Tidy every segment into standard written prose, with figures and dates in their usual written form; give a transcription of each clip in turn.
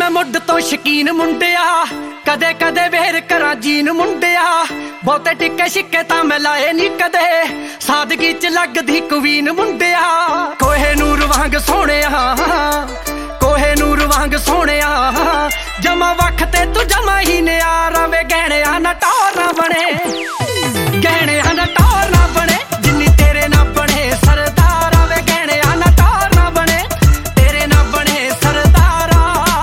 मैं मुड तो शकीन मुंडिया, कदे कदे वेर करा जीन मुंडिया। बहुते टिक्के शिक्के तां मैं लाए नी कदे, सादगी च लगदी क्वीन मुंडिया। कोहे नूर वांग सोहणिया, कोहे नूर वांग सोहणिया, जमा वख ते तू जमा ही नियारा वे। गहणिया ना टौर ना बने, गहणिया ना टौर ना बने, जिन्नी तेरे ना बने सरदारा वे। गहणिया ना टौर ना बने, तेरे ना बने सरदारा।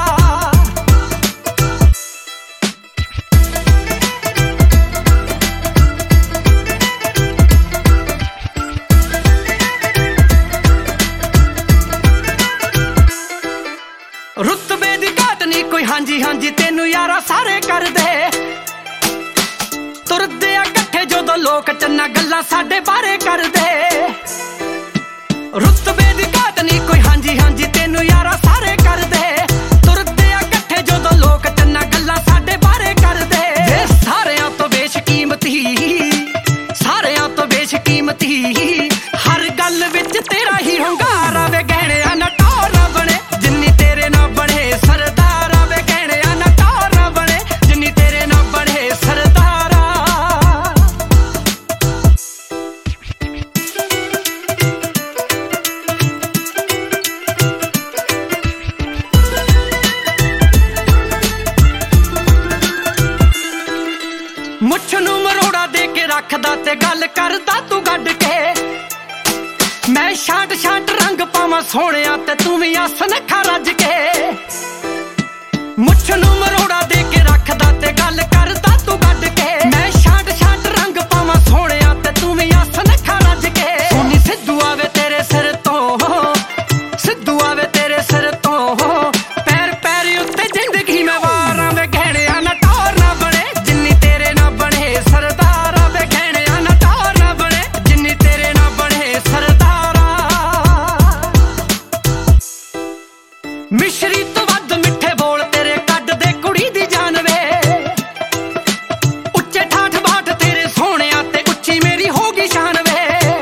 रुतबे दी घाट नी कोई, हांजी हांजी तेनू यारा सारे कर दे। तुरदे आ कट्ठे जदों लोक चन्ना गल्लां साडे बारे कर दे। रुतबे दी घाट नी कोई, हांजी हांजी तेनू यारा सारे कर दे। तुरदे आ कट्ठे जदों लोक चन्ना गल्लां साडे बारे कर दे। सारेयां तो बेशकीमती, सारेयां तो बेशकीमती, हर गल विच तेरा ही हुंगारा वे। गहणिया ना टौर ना बने, जिन्नी तेरे ना बने सरदारा वे। गहणिया ना टौर ना बने, जिन्नी तेरे ना बने सरदारा। मुछ नू मरोड़ा दे के रखदा ते गल करदा तू गड्ड के। मैं छांट छांट रंग पावां सोहणिया ते तू भी अस नखा रज के। मुछ नू मरोड़ा दे के रखदा ते गल करदा तू गड्ड के। मैं छांट छांट रंग पावां सोहणिया ते तू भी अस नखा रज के। सोनी सिद्धू आवे तेरे सिर तो, सिद्धू आवे तेरे सिर तो, पैर पैर उत्ते जिंदगी में वारां वे। गहणिया ना टौर ना बने, जिन्नी तेरे ना बने सरदारा वे। गहणिया ना टौर ना बने, जिन्नी तेरे ना बने सरदारा। मिश्री तो वध मिठे बोल तेरे कड दे कुड़ी दी जान वे। उच्चे ठाठ बाट तेरे सोहणिया ते उच्ची मेरी होगी शान वे।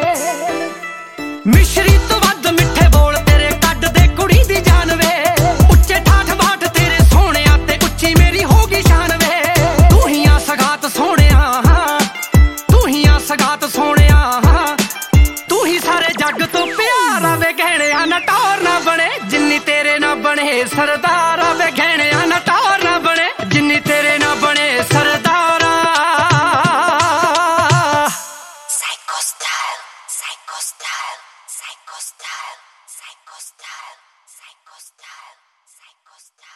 मिश्री तो वध मिठे बोल तेरे कड दे कुड़ी दी जान वे। उच्चे ठाठ बाट तेरे सोहणिया ते उच्ची मेरी होगी शान वे। तू ही आ सगात सोहणिया, तू ही आ सगात सोहणिया, तू ही सारे जग तो प्यारा वे। गहणिया ना टौर ना बने, जिन्नी तेरे ना बने सरदारा वे। गहणिया ना टौर ना बने, जिन्नी तेरे ना बने सरदारा। Psycho style, psycho style, psycho style, psycho style, psycho style, psycho style.